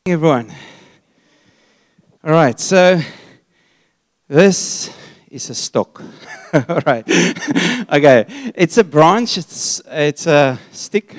Everyone. All right, so this is a stalk. All right. Okay, it's a branch, it's a stick.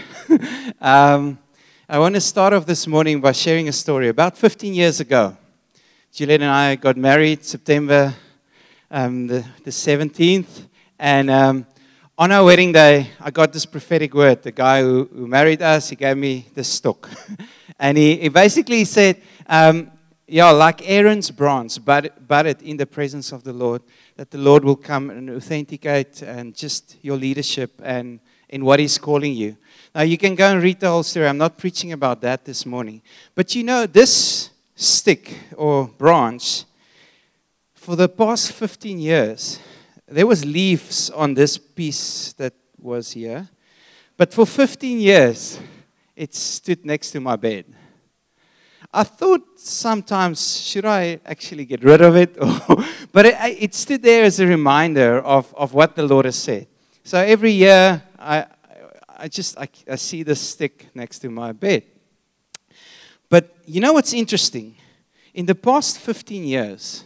I want to start off this morning by sharing a story. About 15 years ago, Juliet and I got married September the 17th, and on our wedding day, I got this prophetic word. The guy who married us, he gave me this stalk. And he basically said, like Aaron's branch, budded in the presence of the Lord, that the Lord will come and authenticate and just your leadership and in what He's calling you. Now, you can go and read the whole story. I'm not preaching about that this morning. But you know, this stick or branch, for the past 15 years, there was leaves on this piece that was here. But for 15 years, it stood next to my bed. I thought sometimes, should I actually get rid of it? But it stood there as a reminder of what the Lord has said. So every year, I see this stick next to my bed. But you know what's interesting? In the past 15 years,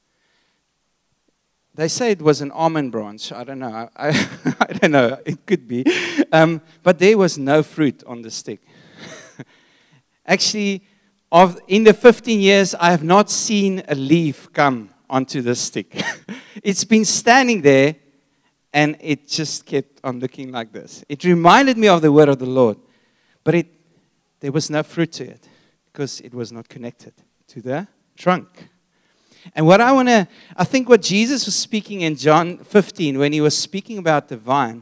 they say it was an almond branch. I don't know. I don't know. It could be. But there was no fruit on the stick. Actually, in the 15 years, I have not seen a leaf come onto the stick. It's been standing there, and it just kept on looking like this. It reminded me of the word of the Lord, but there was no fruit to it because it was not connected to the trunk. And I think what Jesus was speaking in John 15, when He was speaking about the vine,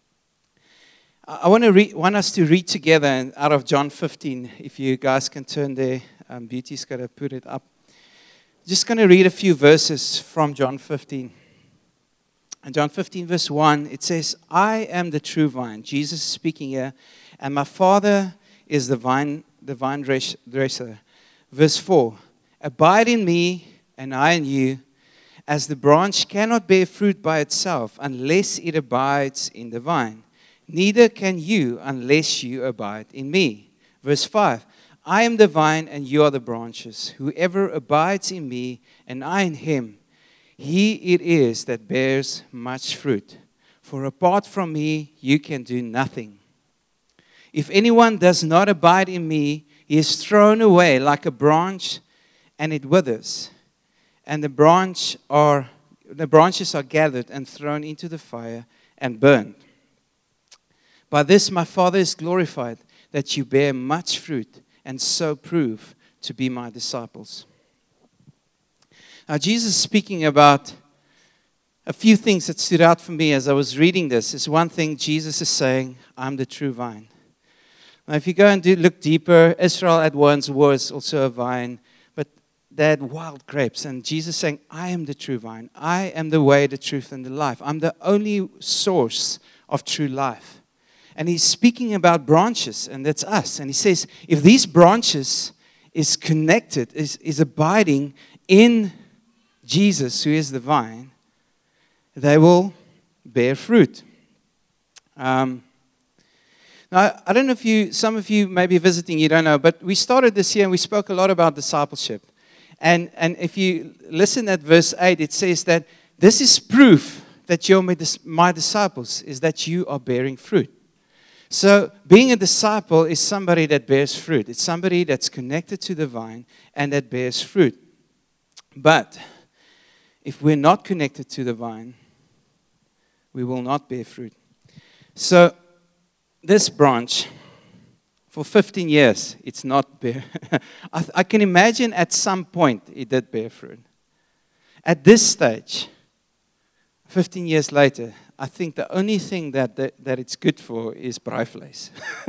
I want us to read together out of John 15. If you guys can turn there, Beauty's got to put it up. Just going to read a few verses from John 15. And John 15, verse 1, it says, I am the true vine. Jesus is speaking here. And my Father is the vine dresser. Verse 4, abide in me, and I in you, as the branch cannot bear fruit by itself unless it abides in the vine. Neither can you unless you abide in me. Verse 5, I am the vine and you are the branches. Whoever abides in me and I in him, he it is that bears much fruit. For apart from me, you can do nothing. If anyone does not abide in me, he is thrown away like a branch and it withers. And the branches are gathered and thrown into the fire and burned. By this my Father is glorified, that you bear much fruit and so prove to be my disciples. Now Jesus is speaking about a few things that stood out for me as I was reading this. Is one thing Jesus is saying, I'm the true vine. Now if you go and look deeper, Israel at once was also a vine, but they had wild grapes. And Jesus saying, I am the true vine. I am the way, the truth, and the life. I'm the only source of true life. And He's speaking about branches, and that's us. And He says, if these branches is connected, is abiding in Jesus, who is the vine, they will bear fruit. Now, I don't know if some of you may be visiting, you don't know, but we started this year and we spoke a lot about discipleship. And if you listen at verse 8, it says that this is proof that you're my disciples, is that you are bearing fruit. So being a disciple is somebody that bears fruit. It's somebody that's connected to the vine and that bears fruit. But if we're not connected to the vine, we will not bear fruit. So this branch, for 15 years, it's not bear. I can imagine at some point it did bear fruit. At this stage, 15 years later, I think the only thing that it's good for is braaivleis.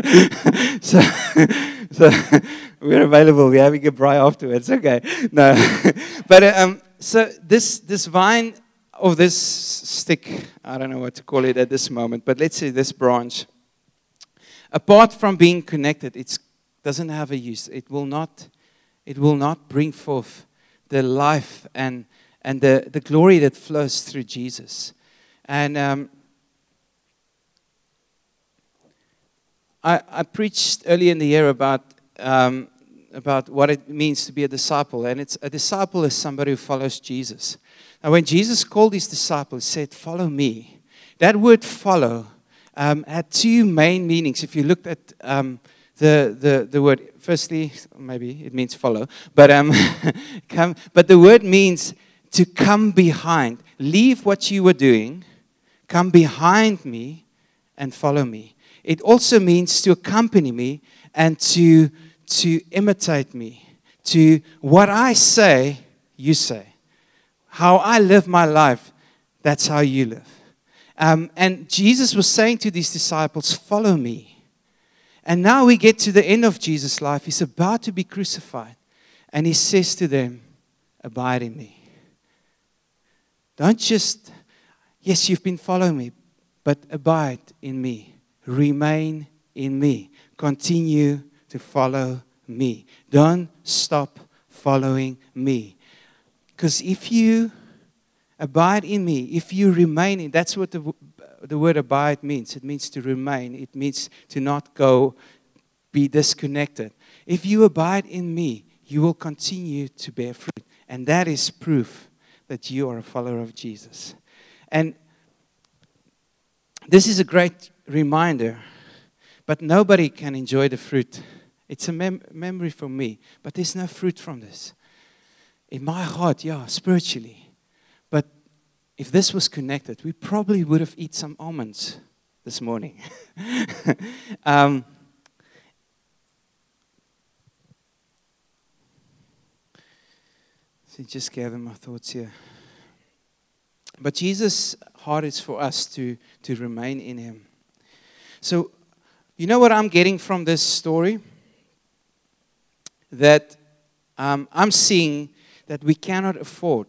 so we're available. We're having a braai afterwards. Okay. No. But so this vine or this stick, I don't know what to call it at this moment, but let's say this branch, apart from being connected, it doesn't have a use. It will not bring forth the life and the glory that flows through Jesus. And I preached early in the year about about what it means to be a disciple. And a disciple is somebody who follows Jesus. Now, when Jesus called his disciples, he said, "Follow me." That word "follow" had two main meanings. If you looked at the word, firstly, maybe it means follow, but but the word means to come behind. Leave what you were doing, come behind me, and follow me. It also means to accompany me and to imitate me. To what I say, you say. How I live my life, that's how you live. And Jesus was saying to these disciples, "Follow me." And now we get to the end of Jesus' life. He's about to be crucified. And he says to them, "Abide in me." Don't just, yes, you've been following me, but abide in me. Remain in me. Continue to follow me. Don't stop following me. Because if you abide in me, if you remain in, that's what the word abide means. It means to remain. It means to not go, be disconnected. If you abide in me, you will continue to bear fruit. And that is proof that you are a follower of Jesus. And this is a great reminder, but nobody can enjoy the fruit. It's a memory for me, but there's no fruit from this. In my heart, yeah, spiritually. But if this was connected, we probably would have eaten some almonds this morning. So just gather my thoughts here. But Jesus' heart is for us to remain in him. So, you know what I'm getting from this story? That I'm seeing that we cannot afford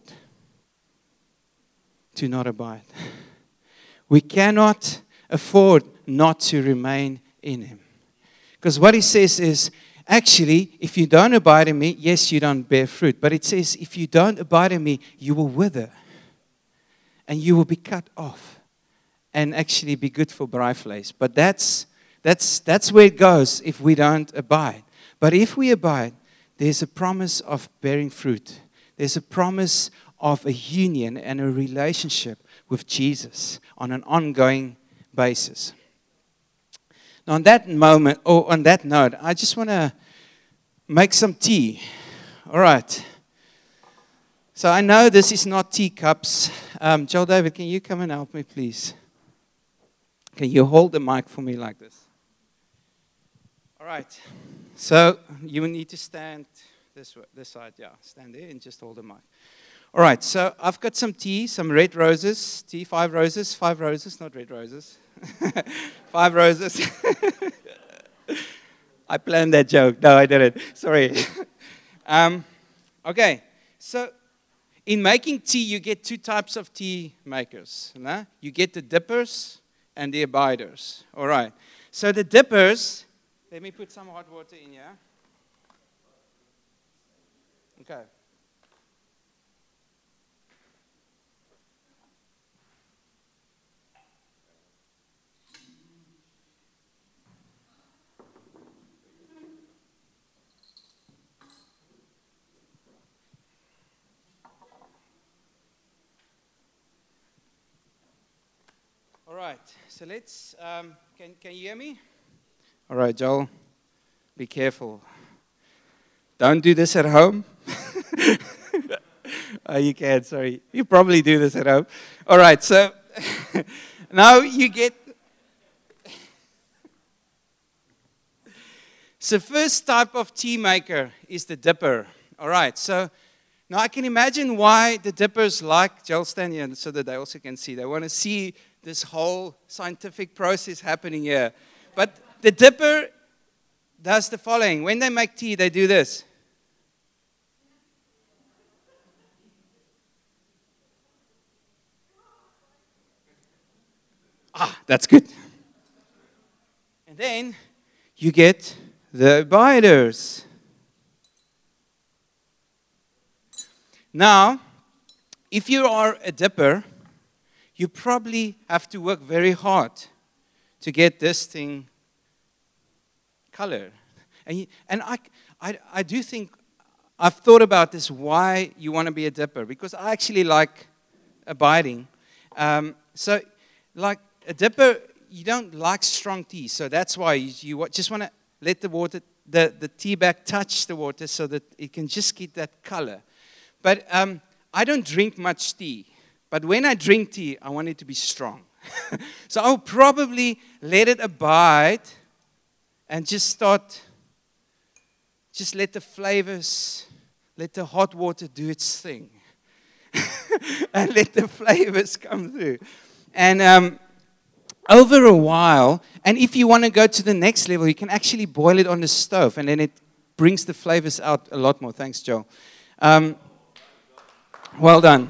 to not abide. We cannot afford not to remain in him. Because what he says is, actually, if you don't abide in me, yes, you don't bear fruit. But it says, if you don't abide in me, you will wither. And you will be cut off. And actually be good for bryflies. But that's where it goes if we don't abide. But if we abide, there's a promise of bearing fruit. There's a promise of a union and a relationship with Jesus on an ongoing basis. Now, on that moment, or on that note, I just want to make some tea. All right. So I know this is not teacups. Joel David, can you come and help me, please? Can you hold the mic for me like this? All right. So you will need to stand this side. Yeah, stand there and just hold the mic. All right. So I've got some tea, some red roses. Tea, 5 roses, not red roses. 5 roses. I planned that joke. No, I didn't. Sorry. Okay. So in making tea, you get 2 types of tea makers. No? You get the dippers and the abiders. All right. So the dippers, let me put some hot water in here. Okay. All right, so let's, can you hear me? All right, Joel, be careful. Don't do this at home. Oh, you can, sorry. You probably do this at home. All right, so now you get, so first type of tea maker is the dipper. All right, so now I can imagine why the dippers like Joel stand here so that they also can see. They want to see this whole scientific process happening here. But the dipper does the following. When they make tea, they do this. Ah, that's good. And then you get the abiders. Now, if you are a dipper, you probably have to work very hard to get this thing colored. I do think, I've thought about this, why you want to be a dipper, because I actually like abiding. So, like a dipper, you don't like strong tea, so that's why you just want to let the water, the tea bag touch the water so that it can just get that color. But I don't drink much tea, but when I drink tea, I want it to be strong. So I'll probably let it abide and just let the flavors, let the hot water do its thing. And let the flavors come through. And over a while, and if you want to go to the next level, you can actually boil it on the stove, and then it brings the flavors out a lot more. Thanks, Joe. Well done.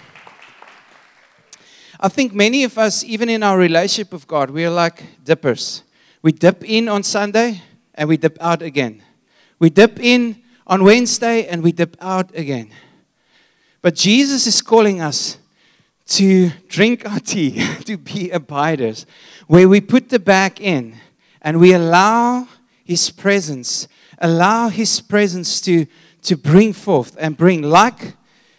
I think many of us, even in our relationship with God, we are like dippers. We dip in on Sunday, and we dip out again. We dip in on Wednesday, and we dip out again. But Jesus is calling us to drink our tea, to be abiders, where we put the bag in, and we allow His presence to bring forth and bring, like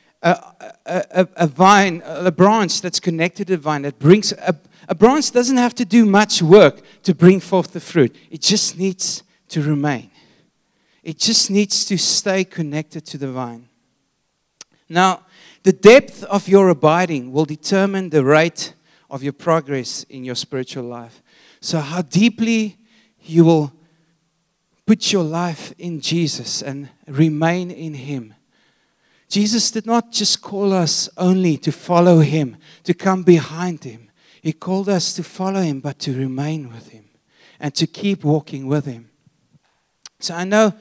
a vine, a branch that's connected to the vine, that brings, a branch doesn't have to do much work to bring forth the fruit. It just needs to remain. It just needs to stay connected to the vine. Now, the depth of your abiding will determine the rate of your progress in your spiritual life. So how deeply you will put your life in Jesus and remain in Him. Jesus did not just call us only to follow Him, to come behind Him. He called us to follow Him, but to remain with Him and to keep walking with Him. So I know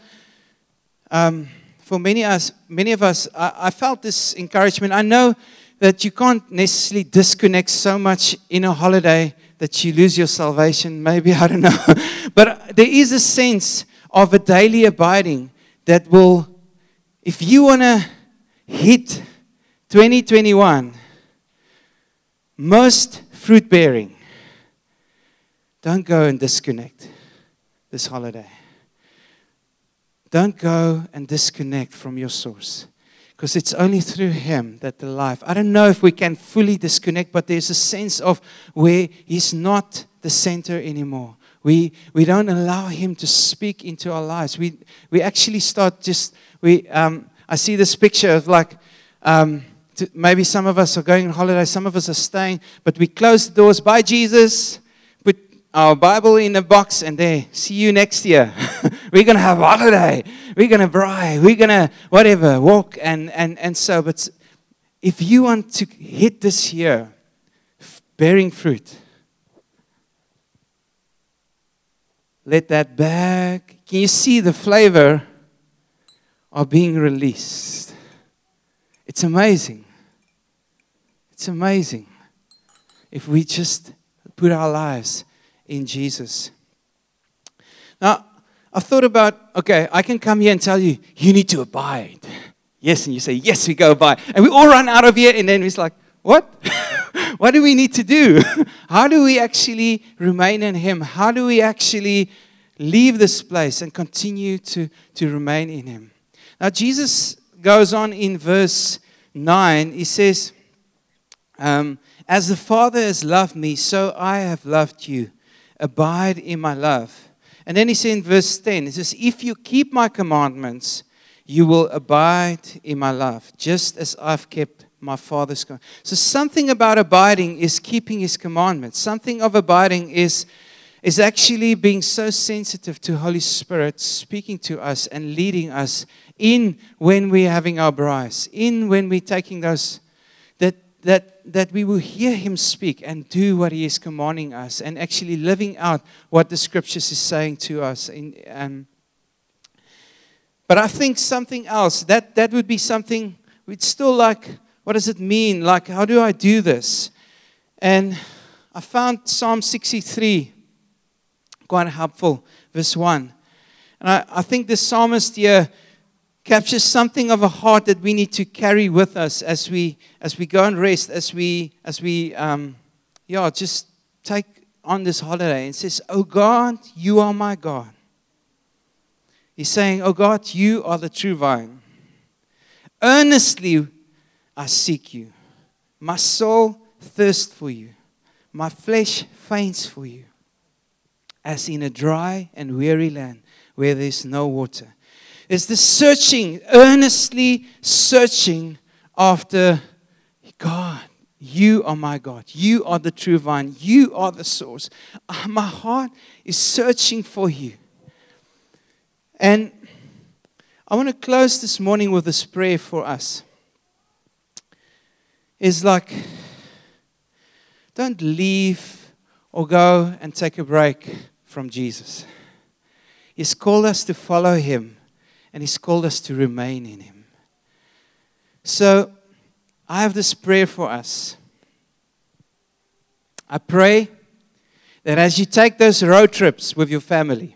for many of us, I felt this encouragement. I know that you can't necessarily disconnect so much in a holiday that you lose your salvation. Maybe, I don't know. But there is a sense of a daily abiding that will, if you want to hit 2021, most fruit bearing, don't go and disconnect this holiday. Don't go and disconnect from your source, because it's only through Him that the life. I don't know if we can fully disconnect, but there's a sense of where He's not the center anymore. We don't allow Him to speak into our lives. We actually start I see this picture of like, maybe some of us are going on holiday, some of us are staying, but we close the doors. Bye, Jesus. Put our Bible in a box, and there, see you next year. We're going to have a holiday. We're going to braai. We're going to whatever, walk and so. But if you want to hit this year bearing fruit, let that bag, can you see the flavor of being released? It's amazing. It's amazing if we just put our lives in Jesus. Now, I've thought about, okay, I can come here and tell you, you need to abide. Yes, and you say, yes, we go abide. And we all run out of here, and then it's like, what? What do we need to do? How do we actually remain in Him? How do we actually leave this place and continue to remain in Him? Now, Jesus goes on in verse 9. He says, as the Father has loved me, so I have loved you. Abide in my love. And then he says in verse 10, he says, if you keep my commandments, you will abide in my love, just as I've kept my Father's commandments. So something about abiding is keeping His commandments. Something of abiding is actually being so sensitive to Holy Spirit speaking to us and leading us in when we're having our braais, in when we're taking those, that we will hear Him speak and do what He is commanding us and actually living out what the Scriptures is saying to us. But I think something else, that would be something, we'd still like, what does it mean? Like, how do I do this? And I found Psalm 63 quite helpful, verse 1. And I think the psalmist here captures something of a heart that we need to carry with us as we go and rest, as we just take on this holiday. And says, "Oh God, you are my God. He's saying, oh God, you are the true vine. Earnestly I seek you. My soul thirsts for you. My flesh faints for you, as in a dry and weary land where there is no water. There's this searching, earnestly searching after God. You are my God. You are the true vine. You are the source. My heart is searching for you. And I want to close this morning with this prayer for us. It's like, don't leave or go and take a break from Jesus. He's called us to follow Him, and He's called us to remain in Him. So, I have this prayer for us. I pray that as you take those road trips with your family,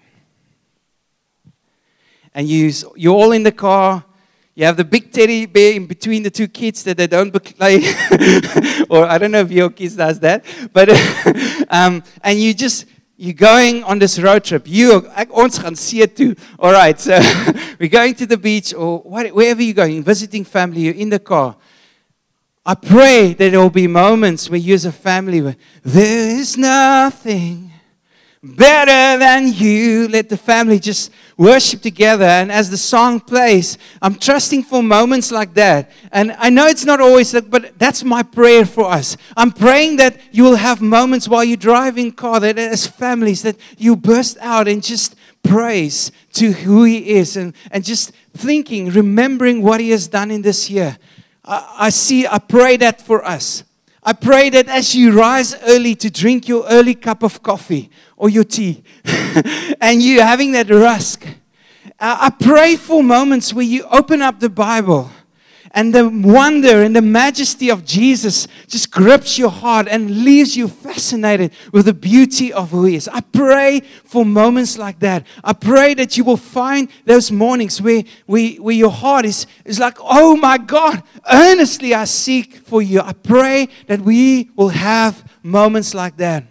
and you're all in the car, you have the big teddy bear in between the two kids that they don't play, or I don't know if your kids does that, but and you're going on this road trip. Ons gaan see toe. All right, so we're going to the beach or wherever you're going, visiting family, you're in the car. I pray that there will be moments where you as a family, where there is nothing better than you. Let the family just worship together. And as the song plays, I'm trusting for moments like that. And I know it's not always, but that's my prayer for us. I'm praying that you will have moments while you drive in car, that as families, that you burst out and just praise to who He is. And just thinking, remembering what He has done in this year. I pray that for us. I pray that as you rise early to drink your early cup of coffee or your tea, and you're having that rusk, I pray for moments where you open up the Bible and the wonder and the majesty of Jesus just grips your heart and leaves you fascinated with the beauty of who He is. I pray for moments like that. I pray that you will find those mornings where your heart is like, oh my God, earnestly I seek for you. I pray that we will have moments like that.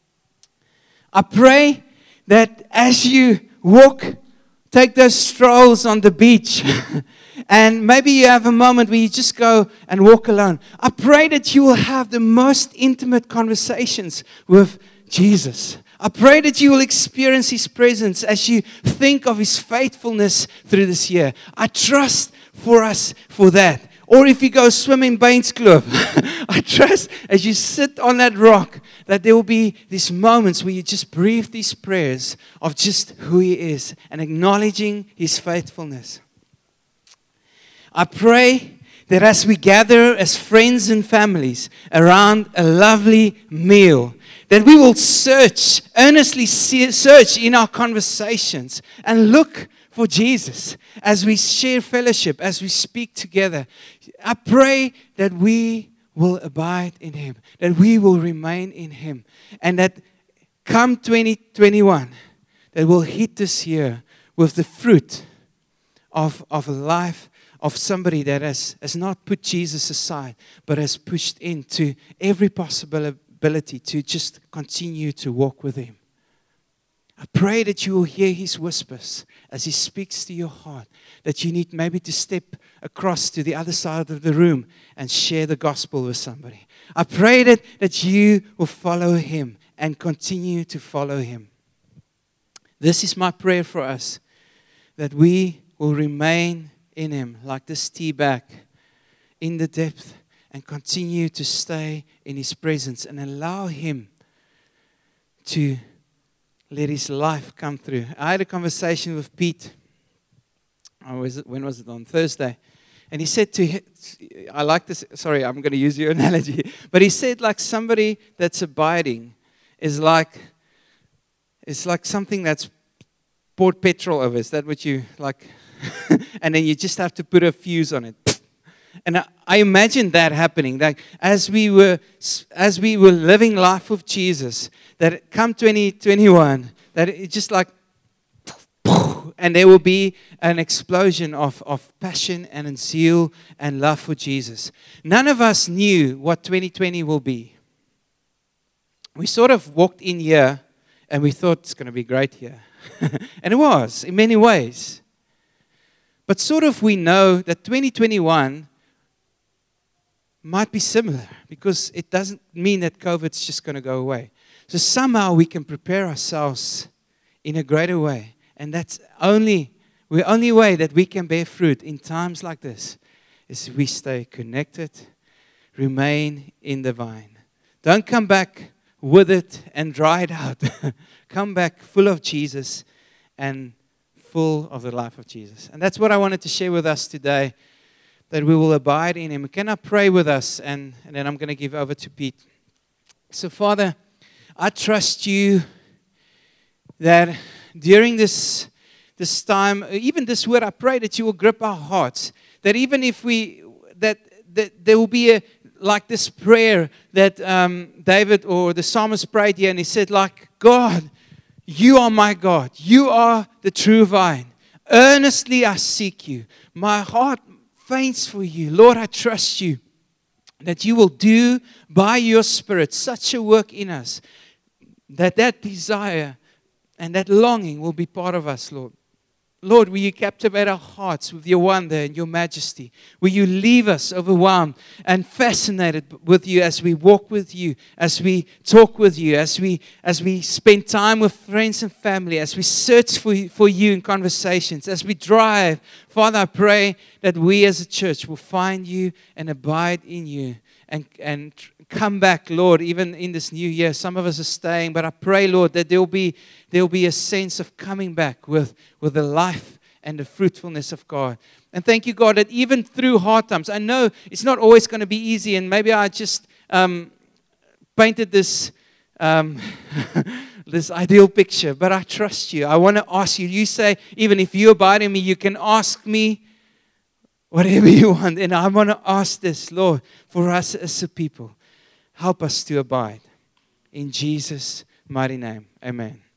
I pray that as you take those strolls on the beach, and maybe you have a moment where you just go and walk alone. I pray that you will have the most intimate conversations with Jesus. I pray that you will experience His presence as you think of His faithfulness through this year. I trust for us for that. Or if you go swim in Baines Kloof, I trust as you sit on that rock that there will be these moments where you just breathe these prayers of just who He is and acknowledging His faithfulness. I pray that as we gather as friends and families around a lovely meal, that we will earnestly search in our conversations and look for Jesus as we share fellowship, as we speak together. I pray that we will abide in Him, that we will remain in Him, and that come 2021, that we'll hit this year with the fruit of a life of somebody that has not put Jesus aside, but has pushed into every possibility to just continue to walk with Him. I pray that you will hear His whispers as He speaks to your heart, that you need maybe to step across to the other side of the room and share the gospel with somebody. I pray that you will follow Him and continue to follow Him. This is my prayer for us, that we will remain in Him like this tea bag in the depth and continue to stay in His presence and allow Him to let His life come through. I had a conversation with Pete. When was it? On Thursday. And he said I like this. Sorry, I'm going to use your analogy. But he said like somebody that's abiding is like something that's poured petrol over. Is that what you like? And then you just have to put a fuse on it. And I imagine that happening. Like as we were living life with Jesus, that come 2021, that it's just like, and there will be an explosion of passion and zeal and love for Jesus. None of us knew what 2020 will be. We sort of walked in here and we thought it's going to be great here. And it was, in many ways. But sort of we know that 2021 might be similar, because it doesn't mean that COVID's just going to go away. So somehow we can prepare ourselves in a greater way. And that's the only way that we can bear fruit in times like this is we stay connected, remain in the vine. Don't come back withered and dried out. Come back full of Jesus and full of the life of Jesus. And that's what I wanted to share with us today, that we will abide in Him. Can I pray with us? And then I'm going to give over to Pete. So, Father, I trust You that during this time, even this word, I pray that You will grip our hearts. That even if that there will be like this prayer that David or the psalmist prayed here, and he said, like, God, You are my God. You are the true vine. Earnestly I seek You. My heart faints for You. Lord, I trust You that You will do by Your Spirit such a work in us that desire and that longing will be part of us, Lord. Lord, will You captivate our hearts with Your wonder and Your majesty? Will You leave us overwhelmed and fascinated with You as we walk with You, as we talk with You, as we spend time with friends and family, as we search for You in conversations, as we drive? Father, I pray that we as a church will find You and abide in You and come back, Lord, even in this new year. Some of us are staying, but I pray, Lord, that there will be a sense of coming back with the life and the fruitfulness of God. And thank You, God, that even through hard times, I know it's not always going to be easy, and maybe I just painted this this ideal picture, but I trust You. I want to ask You. You say, even if You abide in Me, You can ask Me whatever You want. And I want to ask this, Lord, for us as a people. Help us to abide. In Jesus' mighty name, amen.